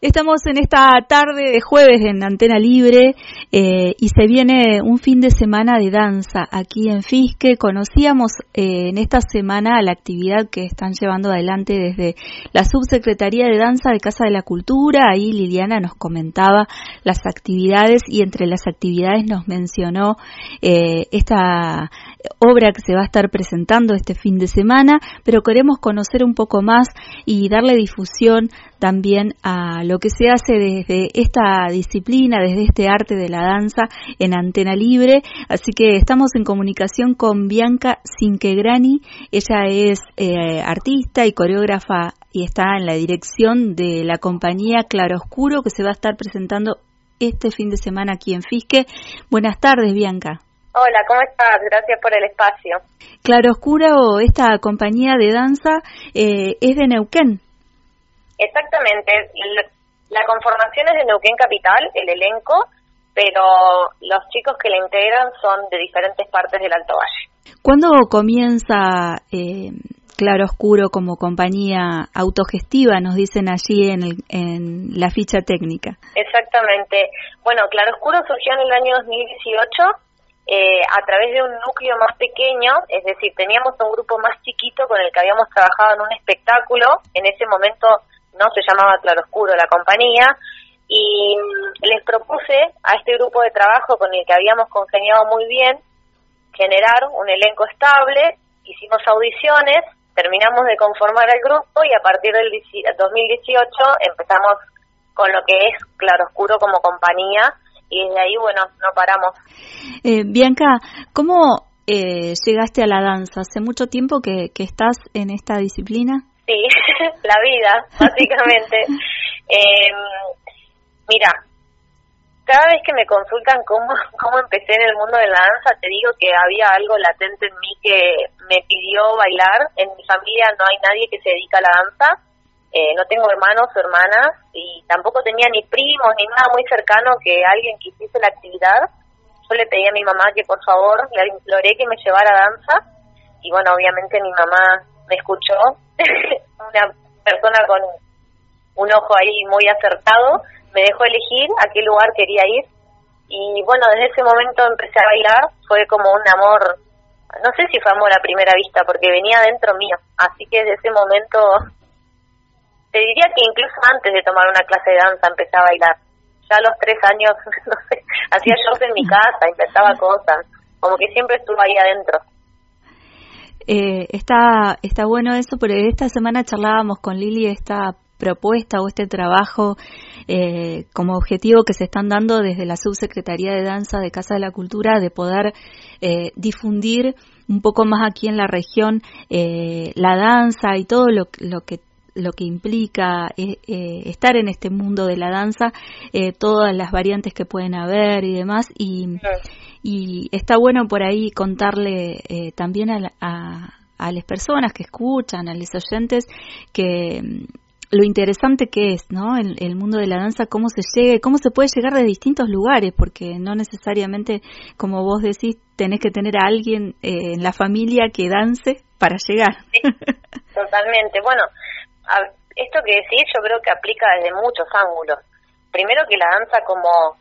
Estamos en esta tarde de jueves en Antena Libre y se viene un fin de semana de danza aquí en Fisque. Conocíamos en esta semana la actividad que están llevando adelante desde la Subsecretaría de Danza de Casa de la Cultura. Ahí Liliana nos comentaba las actividades y entre las actividades nos mencionó esta obra que se va a estar presentando este fin de semana, pero queremos conocer un poco más y darle difusión también a lo que se hace desde esta disciplina, desde este arte de la danza en Antena Libre. Así que estamos en comunicación con Bianca Cinquegrani. Ella es artista y coreógrafa y está en la dirección de la compañía Claroscuro, que se va a estar presentando este fin de semana aquí en Fisque. Buenas tardes, Bianca. Hola, ¿cómo estás? Gracias por el espacio. Claroscuro, esta compañía de danza, es de Neuquén. Exactamente. La conformación es de Neuquén Capital, el elenco, pero los chicos que la integran son de diferentes partes del Alto Valle. ¿Cuándo comienza Claroscuro como compañía autogestiva, nos dicen allí en la ficha técnica? Exactamente. Bueno, Claroscuro surgió en el año 2018 a través de un núcleo más pequeño, es decir, teníamos un grupo más chiquito con el que habíamos trabajado en un espectáculo. En ese momento no se llamaba Claroscuro la compañía, y les propuse a este grupo de trabajo con el que habíamos congeniado muy bien generar un elenco estable. Hicimos audiciones, terminamos de conformar el grupo y a partir del 2018 empezamos con lo que es Claroscuro como compañía, y desde ahí, bueno, no paramos. Bianca, ¿cómo llegaste a la danza? ¿Hace mucho tiempo que estás en esta disciplina? Sí, la vida, básicamente. Mira, cada vez que me consultan cómo empecé en el mundo de la danza, te digo que había algo latente en mí que me pidió bailar. En mi familia no hay nadie que se dedica a la danza. No tengo hermanos o hermanas y tampoco tenía ni primos ni nada muy cercano que alguien que hiciese la actividad. Yo le pedí a mi mamá que por favor, le imploré que me llevara a danza y bueno, obviamente mi mamá me escuchó, una persona con un ojo ahí muy acertado, me dejó elegir a qué lugar quería ir y bueno, desde ese momento empecé a bailar. Fue como un amor, no sé si fue amor a primera vista porque venía dentro mío, así que desde ese momento, te diría que incluso antes de tomar una clase de danza empecé a bailar. Ya a los 3 años, no sé, hacía shows en mi casa, inventaba cosas, como que siempre estuve ahí adentro. Está bueno eso, pero esta semana charlábamos con Lili esta propuesta o este trabajo como objetivo que se están dando desde la Subsecretaría de Danza de Casa de la Cultura, de poder difundir un poco más aquí en la región la danza y todo lo que implica estar en este mundo de la danza, todas las variantes que pueden haber y demás, y está bueno por ahí contarle también a las personas que escuchan, a los oyentes, que lo interesante que es, ¿no? El mundo de la danza, cómo se puede llegar de distintos lugares, porque no necesariamente, como vos decís, tenés que tener a alguien en la familia que dance para llegar. Sí, totalmente. Bueno, esto que decís yo creo que aplica desde muchos ángulos. Primero que la danza como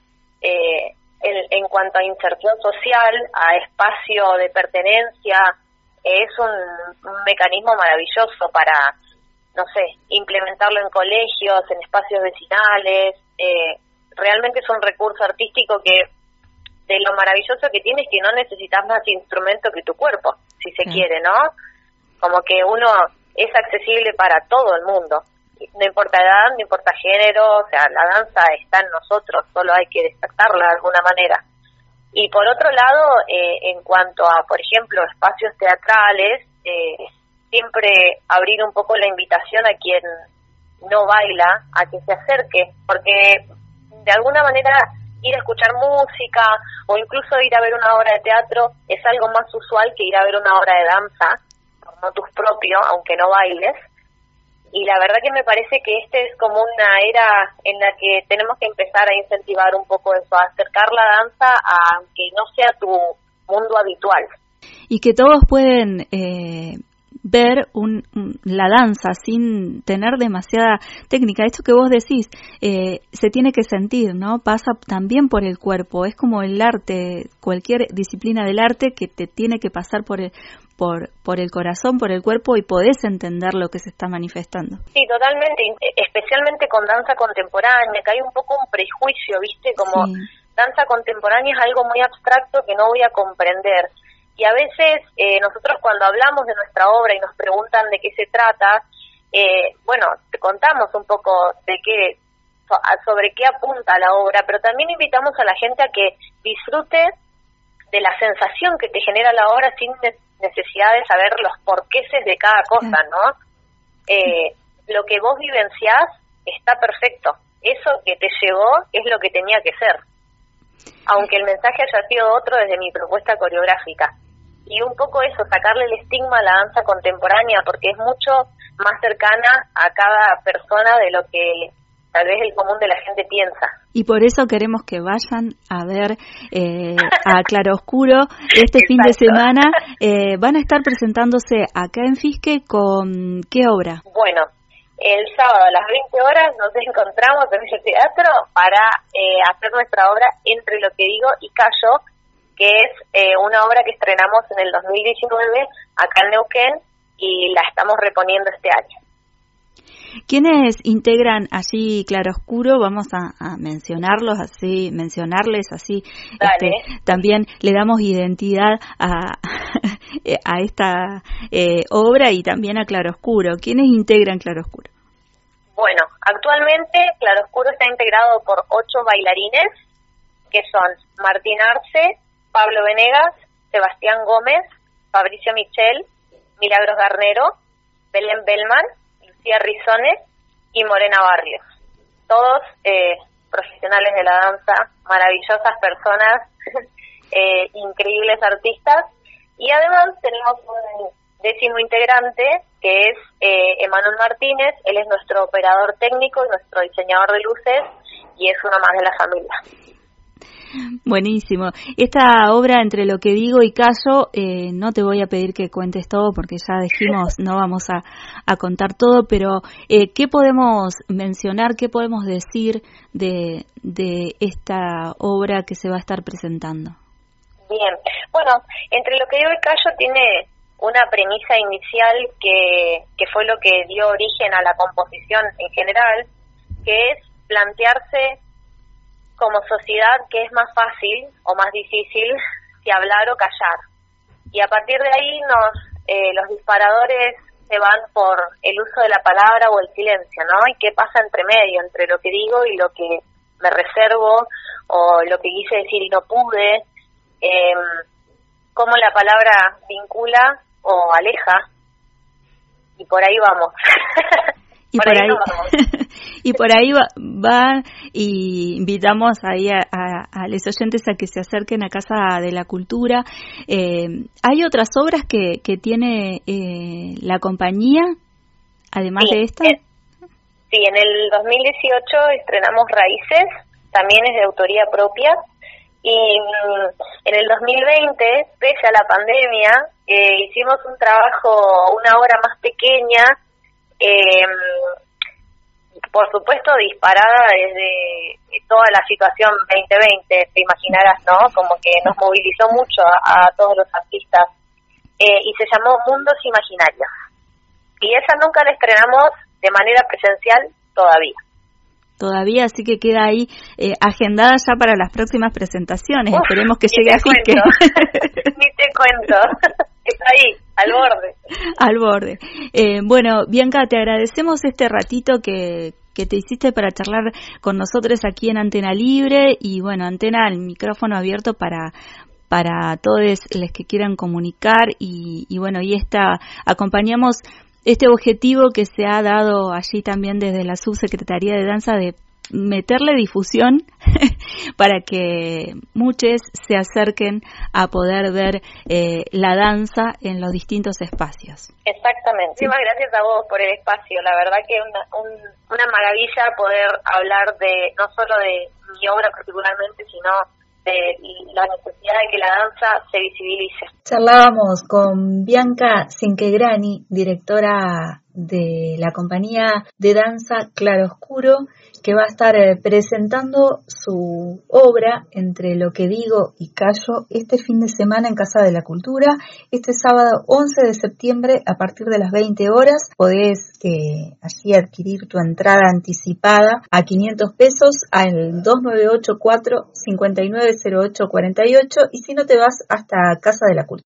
en cuanto a inserción social, a espacio de pertenencia, es un mecanismo maravilloso para, no sé, implementarlo en colegios, en espacios vecinales. Realmente es un recurso artístico que de lo maravilloso que tiene es que no necesitas más instrumento que tu cuerpo, si se quiere, ¿no? Como que uno es accesible para todo el mundo, no importa edad, no importa género, o sea, la danza está en nosotros, solo hay que despertarla de alguna manera. Y por otro lado, en cuanto a, por ejemplo, espacios teatrales, siempre abrir un poco la invitación a quien no baila, a que se acerque, porque de alguna manera ir a escuchar música o incluso ir a ver una obra de teatro es algo más usual que ir a ver una obra de danza, no tus propios, aunque no bailes. Y la verdad que me parece que es como una era en la que tenemos que empezar a incentivar un poco eso, a acercar la danza a que no sea tu mundo habitual. Y que todos pueden ver la danza sin tener demasiada técnica. Esto que vos decís, se tiene que sentir, ¿no? Pasa también por el cuerpo. Es como el arte, cualquier disciplina del arte que te tiene que pasar por el corazón, por el cuerpo, y podés entender lo que se está manifestando. Sí, totalmente, especialmente con danza contemporánea, que hay un poco un prejuicio, ¿viste? Como sí. Danza contemporánea es algo muy abstracto que no voy a comprender. Y a veces nosotros cuando hablamos de nuestra obra y nos preguntan de qué se trata, bueno, te contamos un poco de qué, sobre qué apunta la obra, pero también invitamos a la gente a que disfrute de la sensación que te genera la obra sin necesidad de saber los porquéses de cada cosa, ¿no? Lo que vos vivenciás está perfecto. Eso que te llegó es lo que tenía que ser, aunque el mensaje haya sido otro desde mi propuesta coreográfica. Y un poco eso, sacarle el estigma a la danza contemporánea, porque es mucho más cercana a cada persona de lo que tal vez el común de la gente piensa. Y por eso queremos que vayan a ver a Claroscuro este fin de semana. Van a estar presentándose acá en Fisque con ¿qué obra? Bueno, el sábado a las 20 horas nos encontramos en el teatro para hacer nuestra obra Entre lo que digo y callo, que es una obra que estrenamos en el 2019 acá en Neuquén y la estamos reponiendo este año. ¿Quiénes integran allí Claroscuro? Vamos a mencionarles así. También le damos identidad a esta obra y también a Claroscuro. ¿Quiénes integran Claroscuro? Bueno, actualmente Claroscuro está integrado por 8 bailarines, que son Martín Arce, Pablo Venegas, Sebastián Gómez, Fabricio Michel, Milagros Garnero, Belén Bellman, Lucía Rizones y Morena Barrios. Todos profesionales de la danza, maravillosas personas, increíbles artistas. Y además tenemos un 10º integrante, que es Emanuel Martínez. Él es nuestro operador técnico y nuestro diseñador de luces, y es uno más de la familia. Buenísimo. Esta obra Entre lo que digo y callo, no te voy a pedir que cuentes todo porque ya dijimos no vamos a contar todo, pero ¿qué podemos mencionar, qué podemos decir de esta obra que se va a estar presentando? Bien, bueno, Entre lo que digo y callo tiene una premisa inicial que fue lo que dio origen a la composición en general, que es plantearse como sociedad que es más fácil o más difícil si hablar o callar. Y a partir de ahí los disparadores se van por el uso de la palabra o el silencio, ¿no? Y qué pasa entre medio, entre lo que digo y lo que me reservo, o lo que quise decir y no pude, cómo la palabra vincula o aleja, y por ahí vamos. Y por ahí va y invitamos ahí a los oyentes a que se acerquen a Casa de la Cultura. ¿Hay otras obras que tiene la compañía, además de esta? Sí, en el 2018 estrenamos Raíces, también es de autoría propia, y en el 2020, pese a la pandemia, hicimos un trabajo, una obra más pequeña, por supuesto disparada desde toda la situación 2020, te imaginarás, ¿no? Como que nos movilizó mucho a todos los artistas, y se llamó Mundos Imaginarios, y esa nunca la estrenamos de manera presencial todavía, así que queda ahí agendada ya para las próximas presentaciones. Esperemos que llegue a Fisque. Ni te cuento. Está ahí, al borde. Bueno, Bianca, te agradecemos este ratito que te hiciste para charlar con nosotros aquí en Antena Libre, y bueno, Antena, el micrófono abierto para todos los que quieran comunicar, y bueno, y acompañamos este objetivo que se ha dado allí también desde la Subsecretaría de Danza, de meterle difusión para que muchos se acerquen a poder ver la danza en los distintos espacios. Exactamente. Muchísimas gracias a vos por el espacio. La verdad que una maravilla poder hablar no solo de mi obra particularmente, sino de la necesidad de que la danza se visibilice. Charlábamos con Bianca Cinquegrani, directora de la compañía de danza Claroscuro, que va a estar presentando su obra Entre lo que digo y callo este fin de semana en Casa de la Cultura. Este sábado 11 de septiembre a partir de las 20 horas podés allí adquirir tu entrada anticipada a 500 pesos al 2984-590848 y si no te vas hasta Casa de la Cultura.